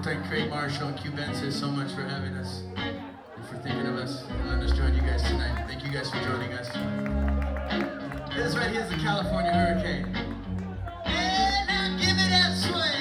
thank Craig Marshall and Q Benson so much for having us and for thinking of us and letting us join you guys tonight. Thank you guys for joining us. This right here is the California Hurricane. Yeah, now give me that swing.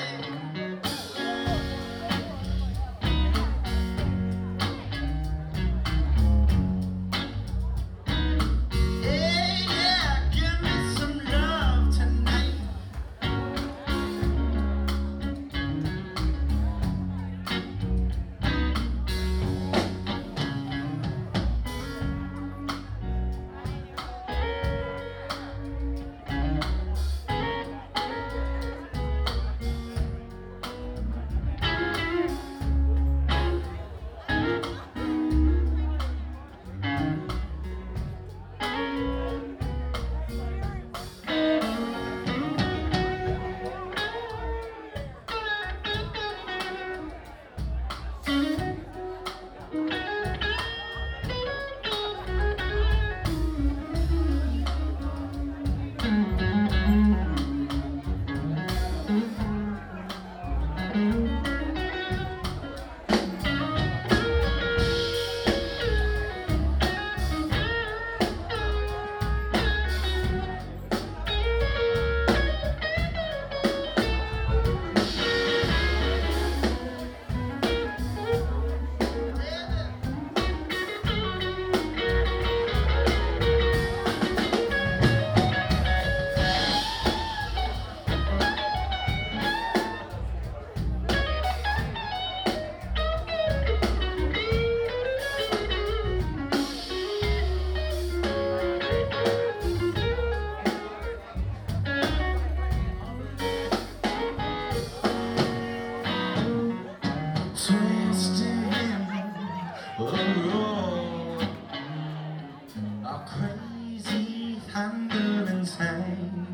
Crazy thunder inside,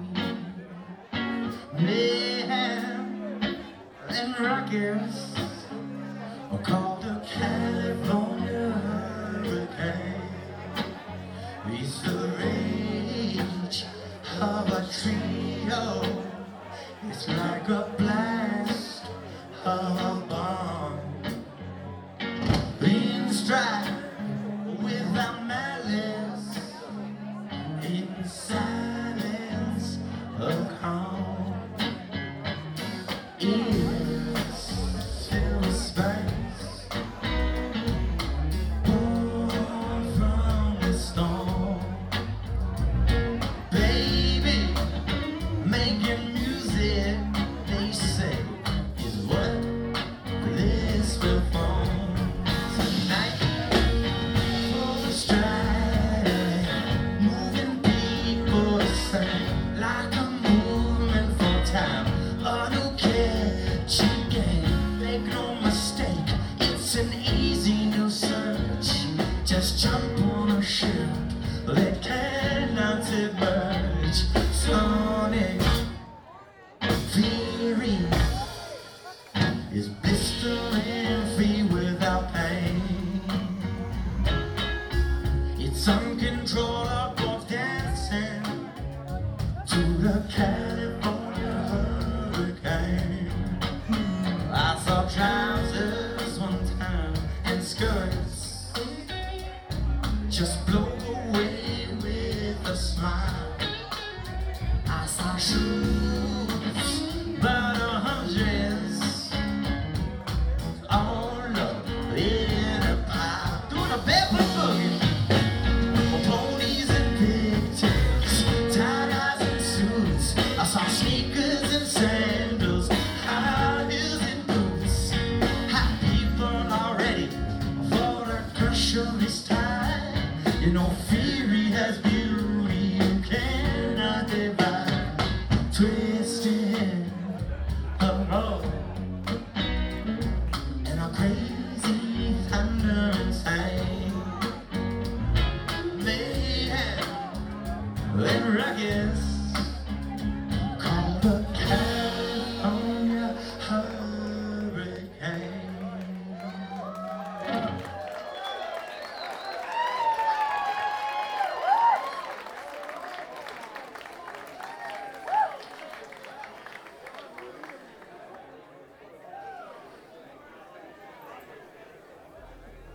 mayhem and rockets are called the California Hurricane. It's the rage of a trio. It's like a blast of a bomb. In stride without malice, in silence of calm, is still space born from the storm. Baby, making music, they say, is what this will form tonight. Like a movement for time, a new catchy game. Make no mistake, it's an easy new search. Just jump on a ship, let cannot emerge. Sonic theory is blistering free without pain. It's uncontrollable dancing to the California Hurricane. I saw trousers one time and skirts just blow away with a smile. I saw shoes